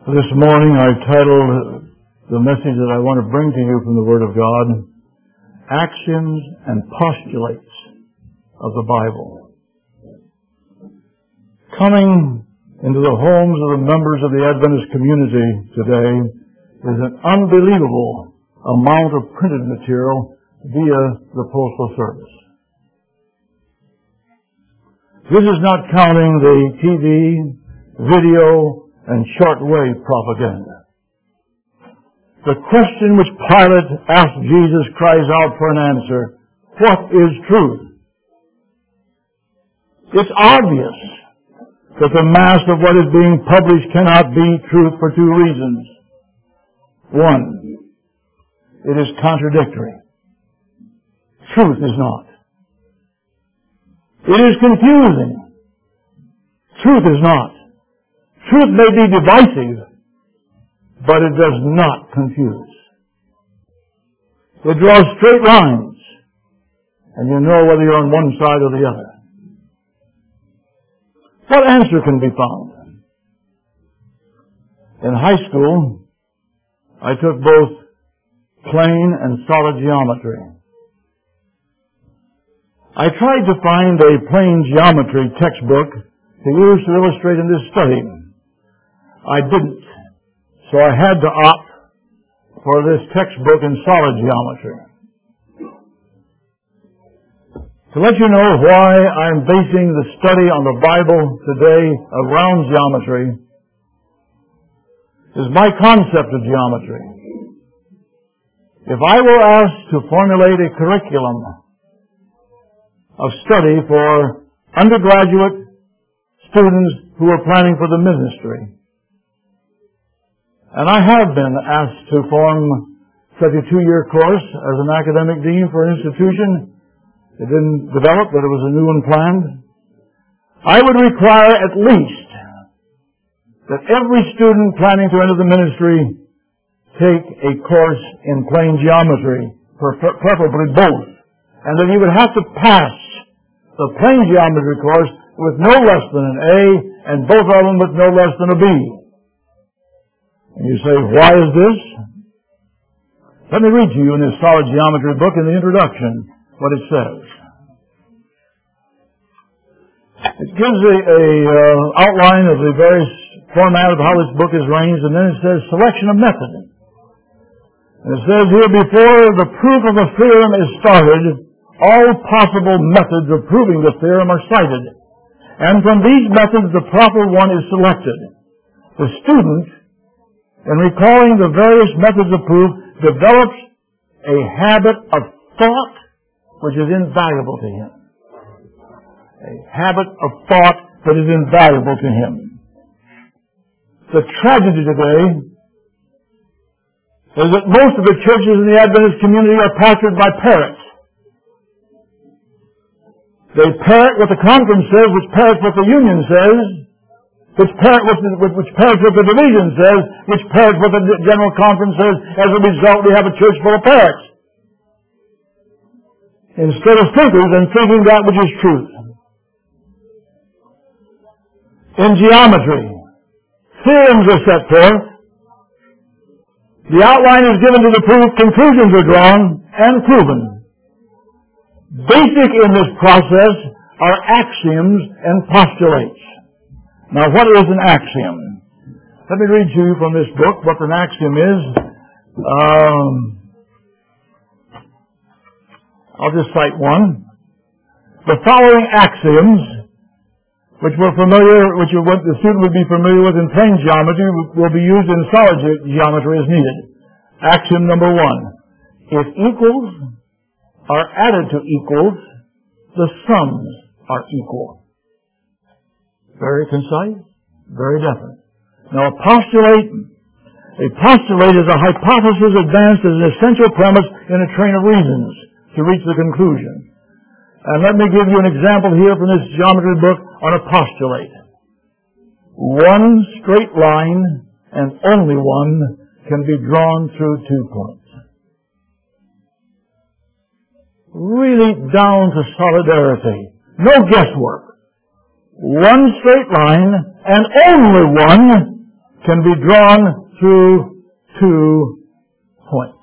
This morning I've titled the message that I want to bring to you from the Word of God, Axioms and Postulates of the Bible. Coming into the homes of the members of the Adventist community today is an unbelievable amount of printed material via the Postal Service. This is not counting the TV, video, and shortwave propaganda. The question which Pilate asked Jesus cries out for an answer: what is truth? It's obvious that the mass of what is being published cannot be truth for two reasons. One, it is contradictory. Truth is not. It is confusing. Truth is not. Truth may be divisive, but it does not confuse. It draws straight lines, and you know whether you're on one side or the other. What answer can be found? In high school, I took both plane and solid geometry. I tried to find a plane geometry textbook to use to illustrate in this study. I didn't, so I had to opt for this textbook in solid geometry. To let you know why I'm basing the study on the Bible today around geometry is my concept of geometry. If I were asked to formulate a curriculum of study for undergraduate students who are planning for the ministry, and I have been asked to form such a 2-year course as an academic dean for an institution. It didn't develop, but it was a new one planned. I would require at least that every student planning to enter the ministry take a course in plane geometry, preferably both, and that he would have to pass the plane geometry course with no less than an A and both of them with no less than a B. And you say, why is this? Let me read to you in this solid geometry book in the introduction what it says. It gives a outline of the various format of how this book is arranged, and then it says selection of method. And it says here, before the proof of a theorem is started, all possible methods of proving the theorem are cited. And from these methods, the proper one is selected. The student, in recalling the various methods of proof, develops a habit of thought which is invaluable to him. A habit of thought that is invaluable to him. The tragedy today is that most of the churches in the Adventist community are pastored by parrots. They parrot what the conference says, which parrots what the union says, which parrots what the division says, which parrots what the general conference says. As a result, we have a church full of parrots, instead of thinkers and thinking that which is truth. In geometry, theorems are set forth, the outline is given to the proof, conclusions are drawn and proven. Basic in this process are axioms and postulates. Now, what is an axiom? Let me read to you from this book what an axiom is. I'll just cite one. The following axioms, which the student would be familiar with in plane geometry, will be used in solid geometry as needed. Axiom number 1. If equals are added to equals, the sums are equal. Very concise, very definite. Now, a postulate is a hypothesis advanced as an essential premise in a train of reasons to reach the conclusion. And let me give you an example here from this geometry book on a postulate. One straight line, and only one, can be drawn through 2 points. Really down to solidarity. No guesswork. One straight line, and only one, can be drawn through 2 points.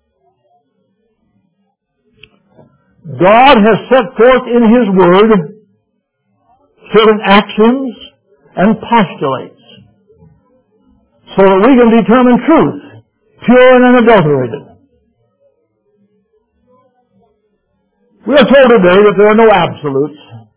God has set forth in His Word certain axioms and postulates so that we can determine truth, pure and unadulterated. We are told today that there are no absolutes.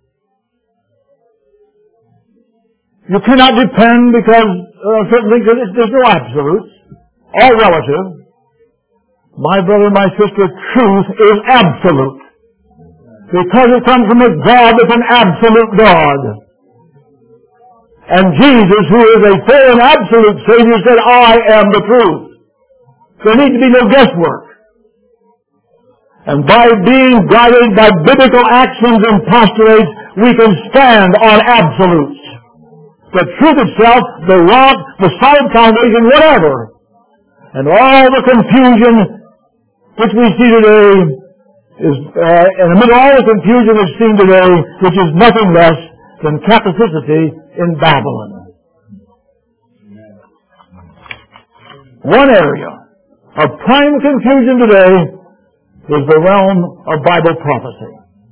You cannot depend because certain things, there's no absolutes. All relative. My brother and my sister, truth is absolute. Because it comes from a God that's an absolute God. And Jesus, who is a full and absolute Savior, said, I am the truth. There needs to be no guesswork. And by being guided by biblical axioms and postulates, we can stand on absolutes. The truth itself, the rock, the solid foundation, whatever. And all the confusion which we see today is, and amid all the confusion that's seen today, which is nothing less than Catholicity in Babylon. One area of prime confusion today is the realm of Bible prophecy.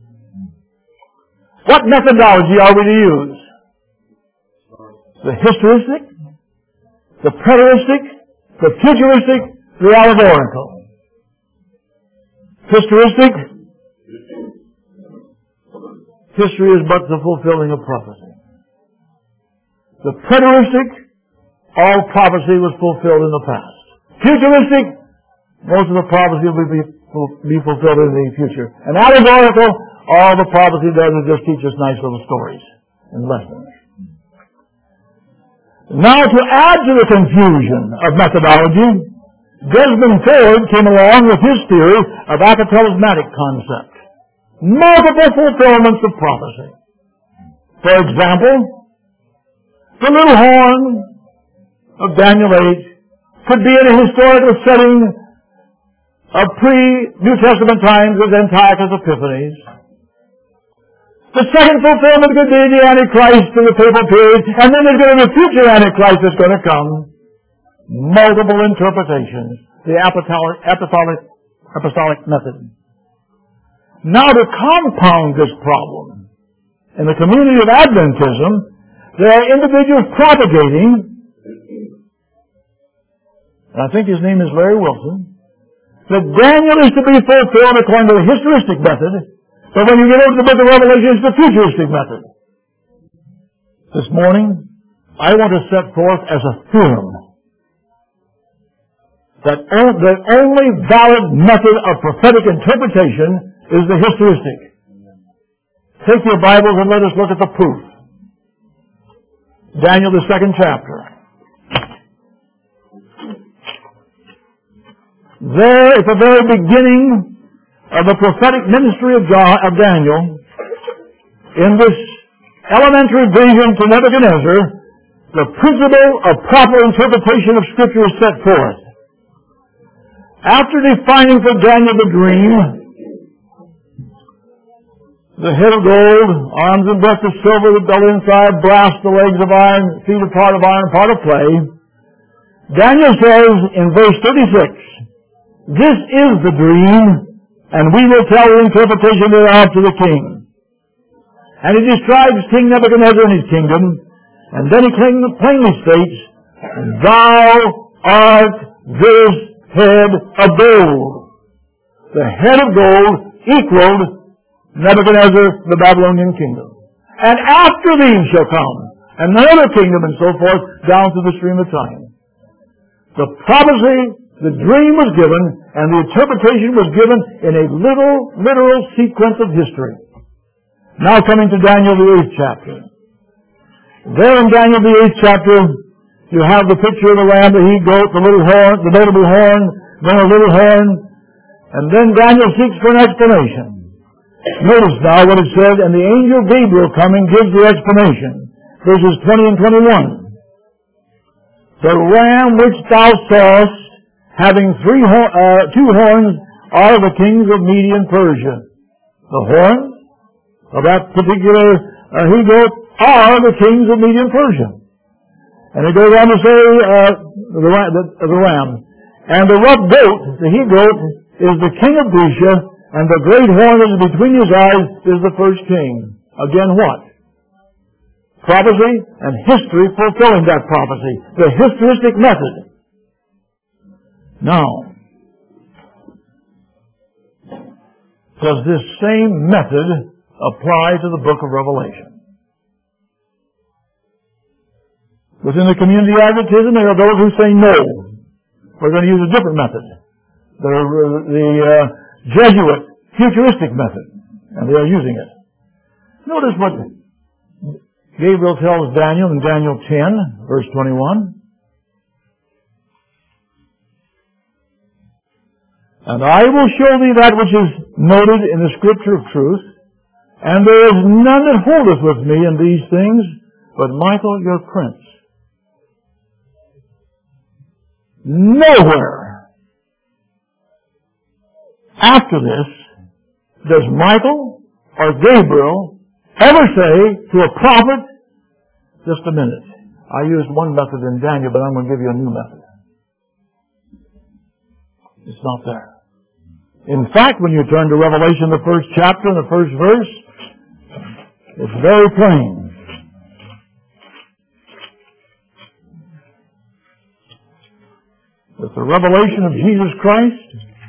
What methodology are we to use? The historistic, the preteristic, the futuristic, the allegorical. Historistic, history is but the fulfilling of prophecy. The preteristic, all prophecy was fulfilled in the past. Futuristic, most of the prophecy will be fulfilled in the future. And allegorical, all the prophecy does is just teach us nice little stories and lessons. Now, to add to the confusion of methodology, Desmond Ford came along with his theory of apostolic concept. Multiple fulfillments of prophecy. For example, the little horn of Daniel 8 could be in a historical setting of pre-New Testament times as Antiochus Epiphanes. The second fulfillment could be the Antichrist in the papal period, and then there's going to be a future Antichrist that's going to come. Multiple interpretations. The apostolic method. Now to compound this problem, in the community of Adventism, there are individuals propagating, and I think his name is Larry Wilson, that Daniel is to be fulfilled according to the historistic method, but when you get over to the book of Revelation, it's the futuristic method. This morning, I want to set forth as a theorem that the only valid method of prophetic interpretation is the historistic. Take your Bibles and let us look at the proof. Daniel, the 2nd chapter. There, at the very beginning of the prophetic ministry of Daniel, in this elementary vision to Nebuchadnezzar, the principle of proper interpretation of Scripture is set forth. After defining for Daniel the dream, the head of gold, arms and breast of silver, the belly inside, brass, the legs of iron, feet of part of iron, part of clay, Daniel says in verse 36, this is the dream, and we will tell the interpretation thereof to the king. And he describes King Nebuchadnezzar and his kingdom, and then he plainly states, thou art this head of gold. The head of gold equaled Nebuchadnezzar, the Babylonian kingdom. And after these shall come another kingdom, and so forth, down to the stream of time. The prophecy, the dream was given, and the interpretation was given in a literal sequence of history. Now coming to Daniel the 8th chapter. There in Daniel the 8th chapter, you have the picture of the lamb, the he-goat, the little horn, the notable horn, then a little horn, and then Daniel seeks for an explanation. Notice now what it said, and the angel Gabriel coming gives the explanation. Verses 20 and 21. The ram which thou sawest, having two horns, are the kings of Media and Persia. The horns of that particular he-goat are the kings of Media and Persia. And it goes on to say, the ram. And the rough goat, the he-goat, is the king of Grecia, and the great horn that is between his eyes is the first king. Again, what? Prophecy and history fulfilling that prophecy. The historistic method. Now, does this same method apply to the book of Revelation? Within the community adventism, there are those who say no. We're going to use a different method. The Jesuit futuristic method. And they are using it. Notice what Gabriel tells Daniel in Daniel 10, verse 21. And I will show thee that which is noted in the Scripture of truth, and there is none that holdeth with me in these things, but Michael your prince. Nowhere after this does Michael or Gabriel ever say to a prophet, just a minute, I used one method in Daniel, but I'm going to give you a new method. It's not there. In fact, when you turn to Revelation, the first chapter and the first verse, it's very plain. That the revelation of Jesus Christ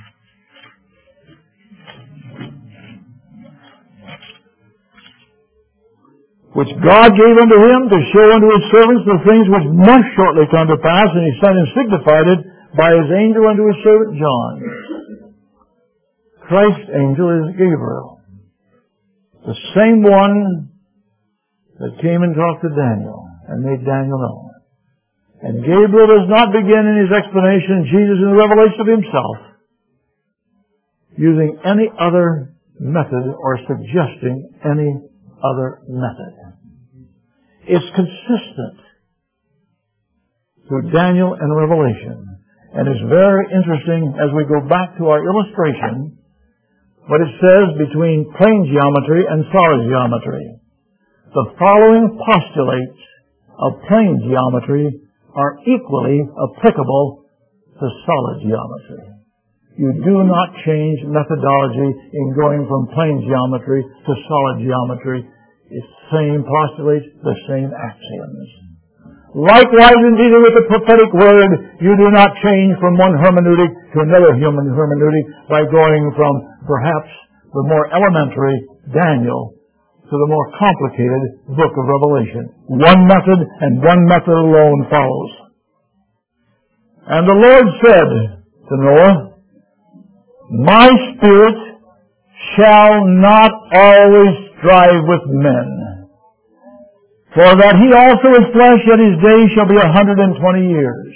which God gave unto him to show unto his servants the things which must shortly come to pass, and he sent and signified it by his angel unto his servant John. Christ's angel is Gabriel, the same one that came and talked to Daniel and made Daniel know. And Gabriel does not begin in his explanation of Jesus in the revelation of himself using any other method or suggesting any other method. It's consistent through Daniel and Revelation. And it's very interesting as we go back to our illustration what it says between plane geometry and solid geometry. The following postulates of plane geometry are equally applicable to solid geometry. You do not change methodology in going from plane geometry to solid geometry. It's the same postulates, the same axioms. Likewise, in dealing with the prophetic word, you do not change from one hermeneutic to another human hermeneutic by going from perhaps the more elementary Daniel to the more complicated book of Revelation. One method and one method alone follows. And the Lord said to Noah, my spirit shall not always strive with men, for that he also is flesh, yet his days shall be 120 years.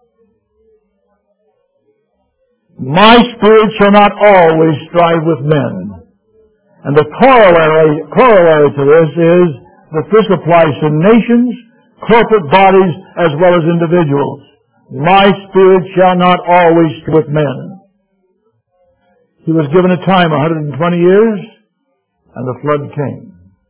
My spirit shall not always strive with men. And the corollary to this is that this applies to nations, corporate bodies, as well as individuals. My spirit shall not always strive with men. He was given a time, 120 years, and the flood came.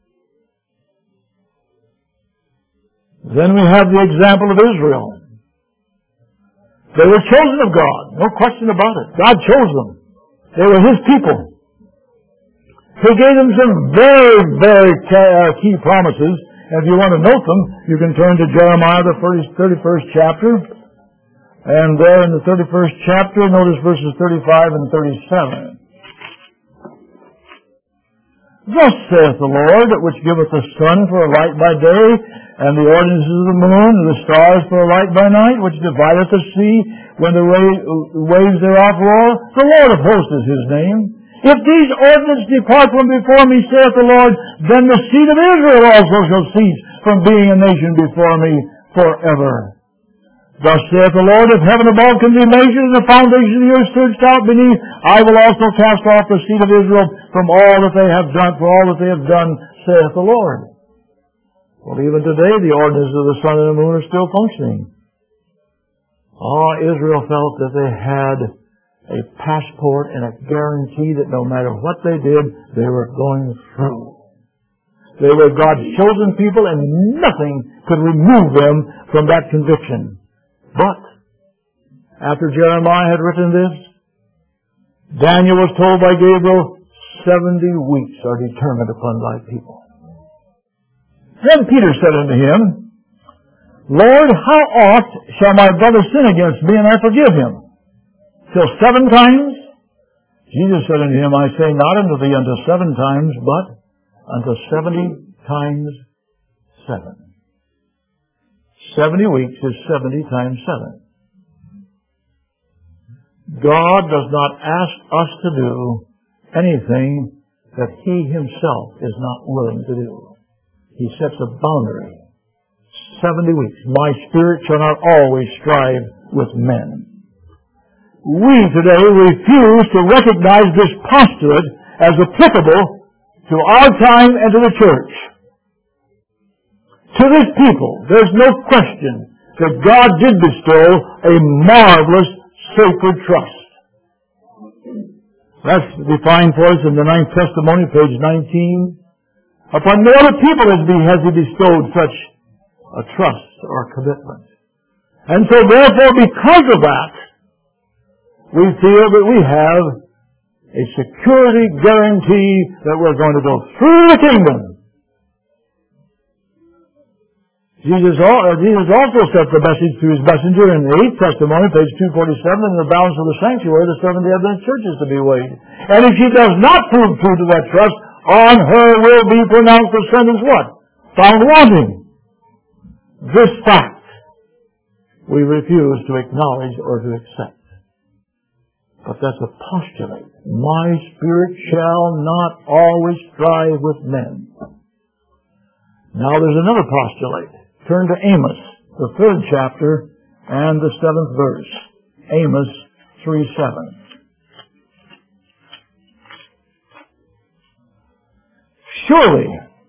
Then we have the example of Israel. They were chosen of God, no question about it. God chose them. They were His people. He gave them some very, very key promises. And if you want to note them, you can turn to Jeremiah, the 31st chapter. And there in the 31st chapter, notice verses 35 and 37. Thus saith the Lord, which giveth the sun for a light by day, and the ordinances of the moon, and the stars for a light by night, which divideth the sea when the waves thereof roar. The Lord of hosts is His name. If these ordinances depart from before me, saith the Lord, then the seed of Israel also shall cease from being a nation before me forever. Thus saith the Lord, if heaven above can be measured, and the foundation of the earth searched out beneath, I will also cast off the seed of Israel from all that they have done, for all that they have done, saith the Lord. Well, even today, the ordinances of the sun and the moon are still functioning. Israel felt that they had a passport and a guarantee that no matter what they did, they were going through. They were God's chosen people, and nothing could remove them from that conviction. But, after Jeremiah had written this, Daniel was told by Gabriel, 70 weeks are determined upon thy people. Then Peter said unto him, Lord, how oft shall my brother sin against me, and I forgive him? Till 7 times? Jesus said unto him, I say not unto thee unto 7 times, but unto 70 times 7. 70 weeks is 70 times 7. God does not ask us to do anything that He Himself is not willing to do. He sets a boundary. 70 weeks. My spirit shall not always strive with men. We today refuse to recognize this postulate as applicable to our time and to the church. To this people, there's no question that God did bestow a marvelous sacred trust. That's defined for us in the 9th Testimony, page 19. Upon no other people has He bestowed such a trust or commitment. And so therefore, because of that, we feel that we have a security guarantee that we're going to go through the kingdom. Jesus also set the message to His messenger in the 8th Testimony, page 247, in the balance of the sanctuary, the Seventh-day Adventist churches to be weighed. And if she does not prove true to that trust, on her will be pronounced the sentence what? Found wanting. This fact we refuse to acknowledge or to accept. But that's a postulate. My spirit shall not always strive with men. Now there's another postulate. Turn to Amos, the 3rd chapter and the 7th verse. Amos 3:7. Surely,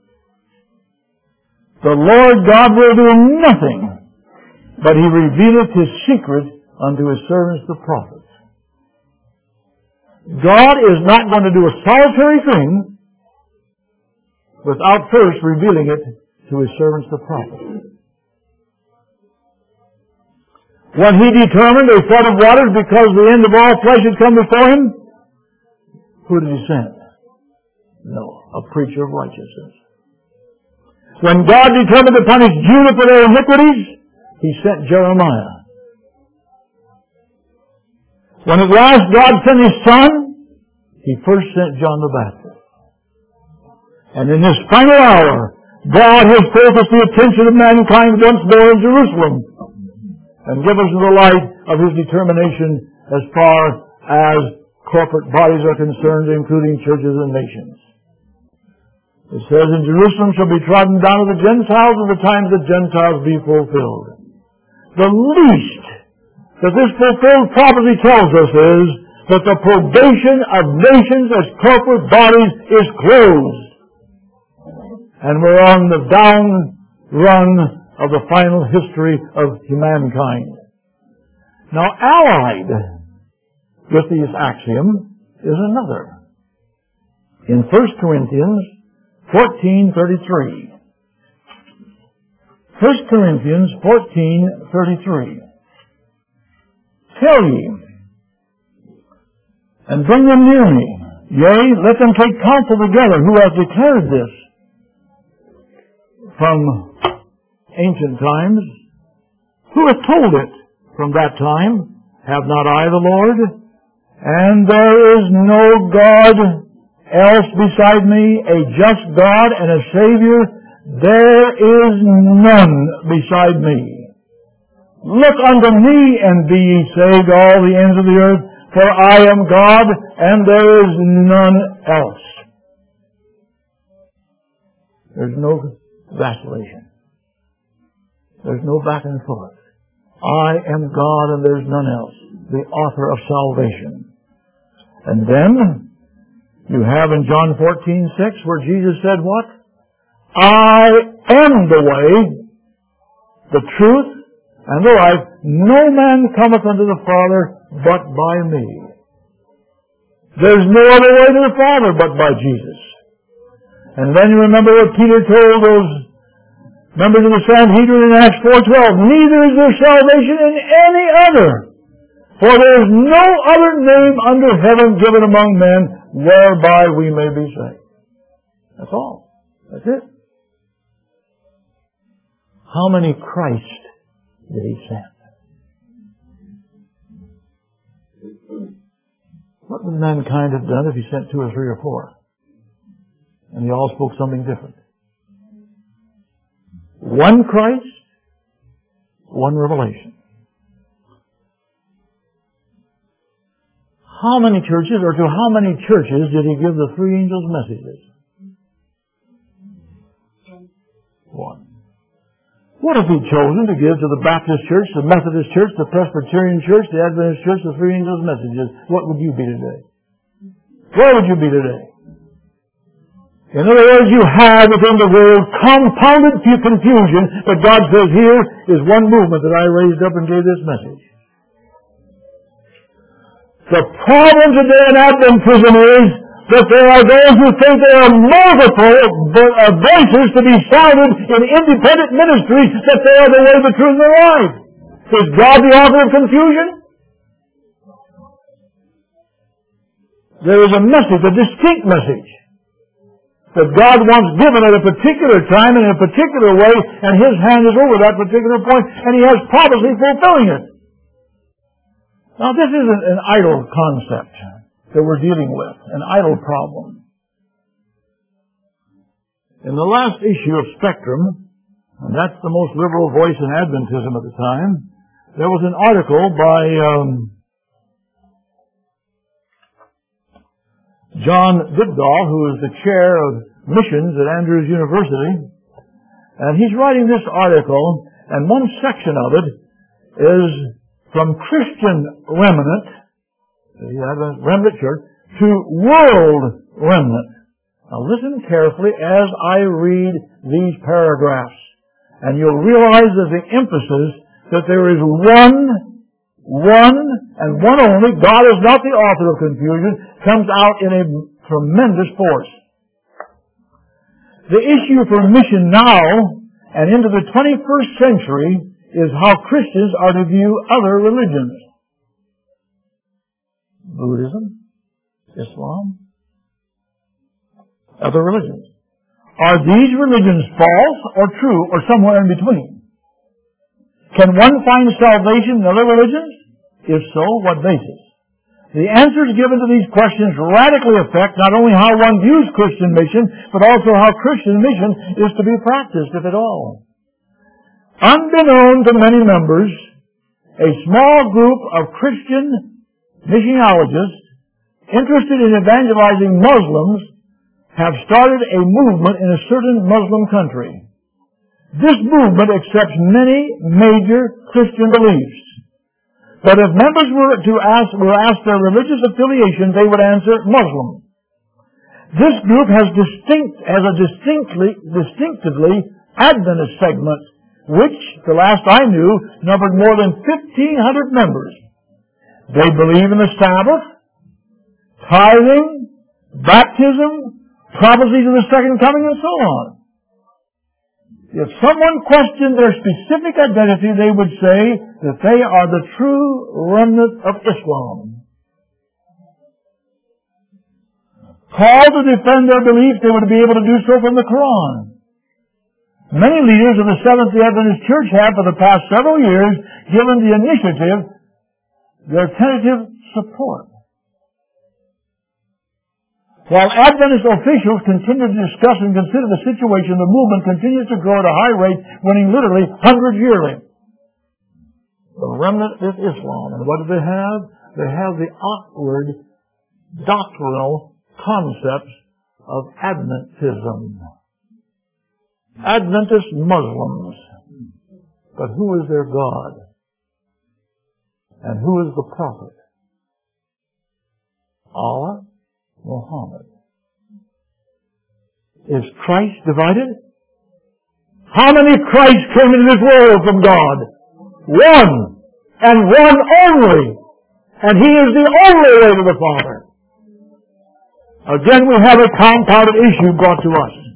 the Lord God will do nothing, but He revealeth His secret unto His servants the prophets. God is not going to do a solitary thing without first revealing it to His servants the prophets. When He determined a flood of waters because the end of all flesh had come before Him, who did He send? No, a preacher of righteousness. When God determined to punish Judah for their iniquities, He sent Jeremiah. When at last God sent His Son, He first sent John the Baptist. And in this final hour, God has focused the attention of mankind once more in Jerusalem and given us the light of His determination as far as corporate bodies are concerned, including churches and nations. It says, in Jerusalem shall be trodden down of the Gentiles, and the times of the Gentiles be fulfilled. The least that this fulfilled prophecy tells us is that the probation of nations as corporate bodies is closed. And we're on the down run of the final history of humankind. Now, allied with this axiom is another. In 1 Corinthians 14:33. 1 Corinthians 14:33. Tell ye, and bring them near me. Yea, let them take counsel together, who hath declared this from ancient times. Who hath told it from that time? Have not I the Lord? And there is no God else beside me, a just God and a Savior. There is none beside me. Look unto me and be ye saved, all the ends of the earth, for I am God and there is none else. There's no vacillation. There's no back and forth. I am God and there's none else, the author of salvation. And then you have in John 14:6 where Jesus said what? I am the way, the truth, and the life. No man cometh unto the Father but by me. There's no other way to the Father but by Jesus. And then you remember what Peter told those members of the Sanhedrin in Acts 4:12. Neither is there salvation in any other, for there is no other name under heaven given among men whereby we may be saved. That's all. That's it. How many Christ did he send? What would mankind have done if he sent 2 or 3 or 4? And they all spoke something different. One Christ, one revelation. How many churches, or to how many churches did he give the 3 angels' messages? 1. What if he'd chosen to give to the Baptist church, the Methodist church, the Presbyterian church, the Adventist church, the 3 angels' messages? What would you be today? Where would you be today? In other words, you have within the world compounded confusion, but God says here is one movement that I raised up and gave this message. The problem today in Adventism is that there are those who think there are multiple voices to be sounded in independent ministry, that they are the way, the truth, and the life. Is God the author of confusion? There is a message, a distinct message, that God wants given at a particular time and in a particular way, and His hand is over that particular point, and He has prophecy fulfilling it. Now, this isn't an idle concept that we're dealing with, an idle problem. In the last issue of Spectrum, and that's the most liberal voice in Adventism at the time, there was an article by John Dibdahl, who is the chair of missions at Andrews University, and he's writing this article, and one section of it is from Christian remnant, the Adventist remnant church, to world remnant. Now listen carefully as I read these paragraphs, and you'll realize that the emphasis that there is one and one only, God is not the author of confusion, comes out in a tremendous force. The issue for mission now and into the 21st century is how Christians are to view other religions. Buddhism, Islam, other religions. Are these religions false or true or somewhere in between? Can one find salvation in other religions? If so, what basis? The answers given to these questions radically affect not only how one views Christian mission, but also how Christian mission is to be practiced, if at all. Unbeknown to many members, a small group of Christian missiologists interested in evangelizing Muslims have started a movement in a certain Muslim country. This movement accepts many major Christian beliefs. But if members were asked their religious affiliation, they would answer Muslim. This group has a distinctively Adventist segment, which, the last I knew, numbered more than 1,500 members. They believe in the Sabbath, tithing, baptism, prophecies of the second coming, and so on. If someone questioned their specific identity, they would say that they are the true remnant of Islam. Called to defend their beliefs, they would be able to do so from the Quran. Many leaders of the Seventh-day Adventist Church have, for the past several years, given the initiative their tentative support. While Adventist officials continue to discuss and consider the situation, the movement continues to grow at a high rate, winning literally hundreds yearly. The remnant is Islam. And what do they have? They have the outward doctrinal concepts of Adventism. Adventist Muslims. But who is their God? And who is the prophet? Allah? Muhammad. Is Christ divided? How many Christs came into this world from God? One. And one only. And He is the only way to the Father. Again, we have a compounded issue brought to us.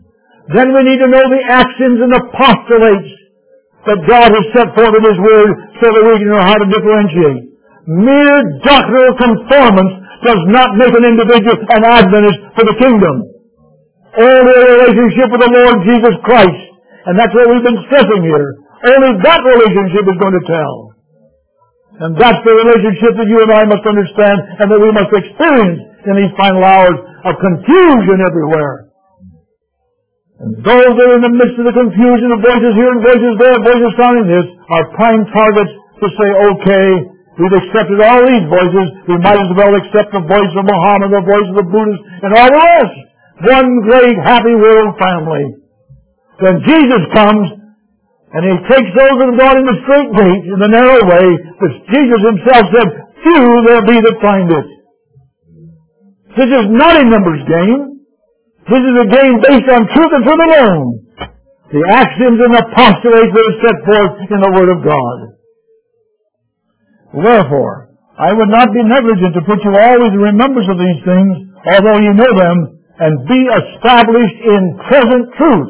then we need to know the axioms and the postulates that God has set forth in His Word so that we can know how to differentiate. Mere doctrinal conformance does not make an individual an Adventist for the kingdom. Only a relationship with the Lord Jesus Christ, and that's what we've been stressing here. Only that relationship is going to tell. And that's the relationship that you and I must understand and that we must experience in these final hours of confusion everywhere. And those that are in the midst of the confusion of voices here and voices there, voices sounding this, are prime targets to say, okay, we've accepted all these voices, we might as well accept the voice of Muhammad, the voice of the Buddhists, and all the rest. One great happy world family. Then Jesus comes, and He takes those that have gone in the straight gate, in the narrow way, but Jesus Himself said, few there be that find it. This is not a numbers game. This is a game based on truth and truth alone. The axioms and the postulates that are set forth in the Word of God. Therefore, I would not be negligent to put you always in remembrance of these things, although you know them, and be established in present truth.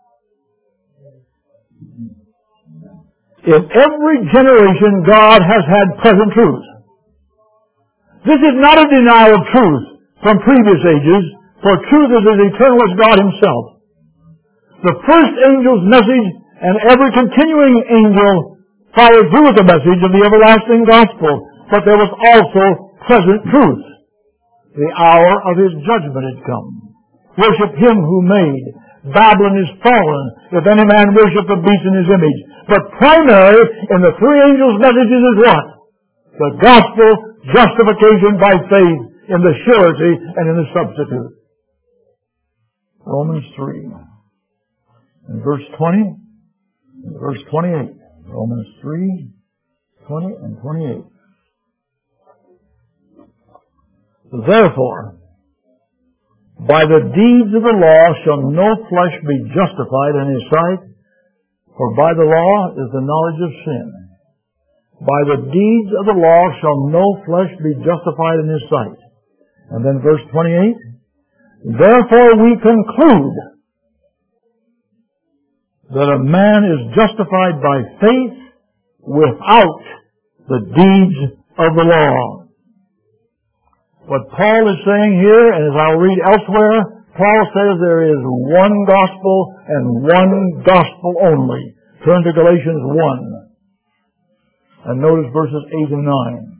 In every generation, God has had present truth. This is not a denial of truth from previous ages, for truth is as eternal as God Himself. The first angel's message and every continuing angel followed through with the message of the everlasting gospel, but there was also present truth. The hour of His judgment had come. Worship Him who made. Babylon is fallen, if any man worship the beast in his image. But primary in the three angels' messages is what? The gospel, justification by faith, in the surety and in the substitute. Romans 3. In verse 20, and verse 28. Romans 3, 20 and 28. Therefore, by the deeds of the law shall no flesh be justified in His sight, for by the law is the knowledge of sin. By the deeds of the law shall no flesh be justified in His sight. And then verse 28, therefore we conclude that a man is justified by faith without the deeds of the law. What Paul is saying here, and as I'll read elsewhere, Paul says there is one gospel and one gospel only. Turn to Galatians 1 and notice verses 8 and 9.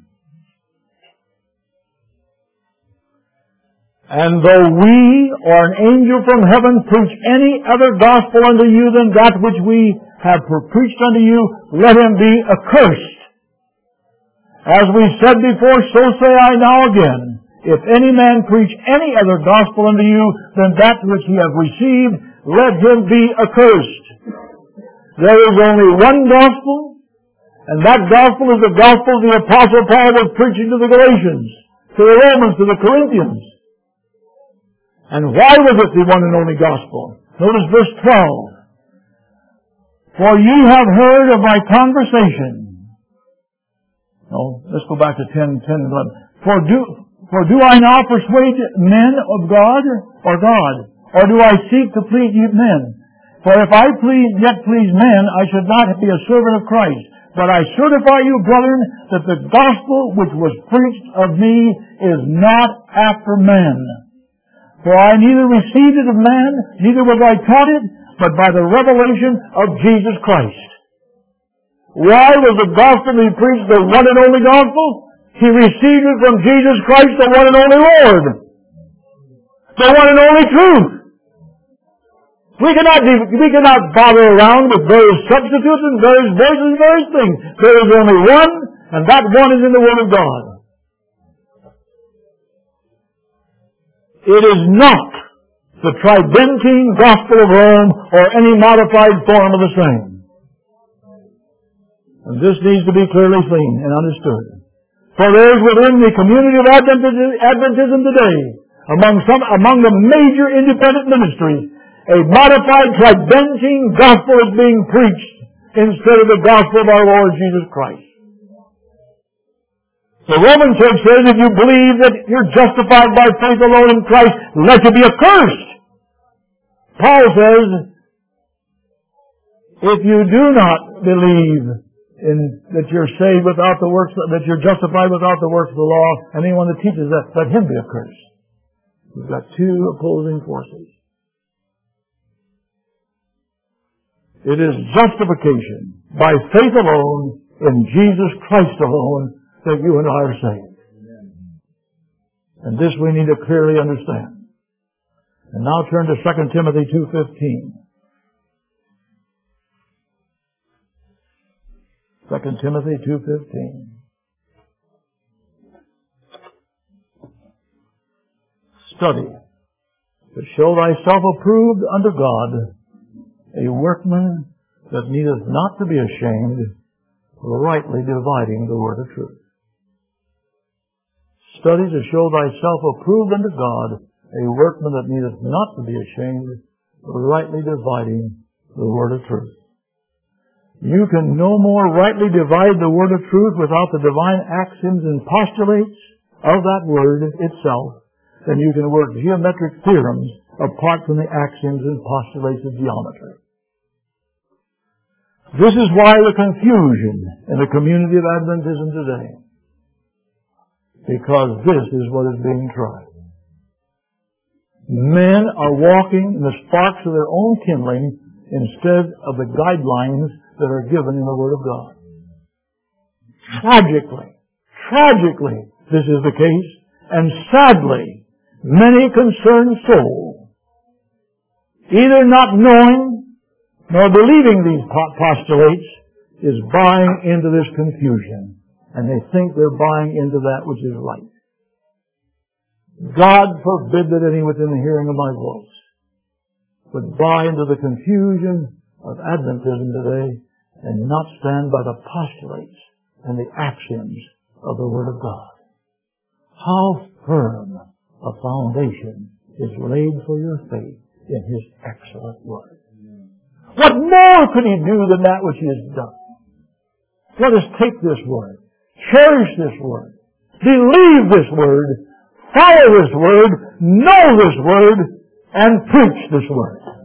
And though we or an angel from heaven preach any other gospel unto you than that which we have preached unto you, let him be accursed. As we said before, so say I now again. If any man preach any other gospel unto you than that which ye have received, let him be accursed. There is only one gospel, and that gospel is the gospel the Apostle Paul was preaching to the Galatians, to the Romans, to the Corinthians. And why was it the one and only gospel? Notice verse 12. For you have heard of my conversation. No, let's go back to 10, 11. For do I now persuade men of God or God? Or do I seek to please men? For if I yet please men, I should not be a servant of Christ. But I certify you, brethren, that the gospel which was preached of me is not after men. For I neither received it of man, neither was I taught it, but by the revelation of Jesus Christ. Why was the gospel he preached the one and only gospel? He received it from Jesus Christ, the one and only Lord. The one and only truth. We cannot bother around with various substitutes and various voices and various things. There is only one, and that one is in the Word of God. It is not the Tridentine Gospel of Rome or any modified form of the same. And this needs to be clearly seen and understood. For there is within the community of Adventism today, among the major independent ministries, a modified Tridentine gospel is being preached instead of the gospel of our Lord Jesus Christ. The Roman Church says if you believe that you're justified by faith alone in Christ, let you be accursed. Paul says, if you do not believe that you're saved without the works, that you're justified without the works of the law, anyone that teaches that, let him be accursed. We've got two opposing forces. It is justification by faith alone in Jesus Christ alone that you and I are saved. And this we need to clearly understand. And now turn to 2 Timothy 2:15. 2 Timothy 2:15. Study to show thyself approved unto God, a workman that needeth not to be ashamed, rightly dividing the word of truth. Study to show thyself approved unto God, a workman that needeth not to be ashamed, rightly dividing the word of truth. You can no more rightly divide the word of truth without the divine axioms and postulates of that word itself than you can work geometric theorems apart from the axioms and postulates of geometry. This is why the confusion in the community of Adventism today. Because this is what is being tried. Men are walking in the sparks of their own kindling instead of the guidelines that are given in the Word of God. Tragically, this is the case, and sadly, many concerned souls, either not knowing nor believing these postulates, is buying into this confusion, and they think they're buying into that which is right. God forbid that any within the hearing of my voice would buy into the confusion of Adventism today and not stand by the postulates and the axioms of the Word of God. How firm a foundation is laid for your faith in His excellent Word. What more could He do than that which He has done? Let us take this Word, cherish this Word, believe this Word, follow this Word, know this Word, and preach this Word.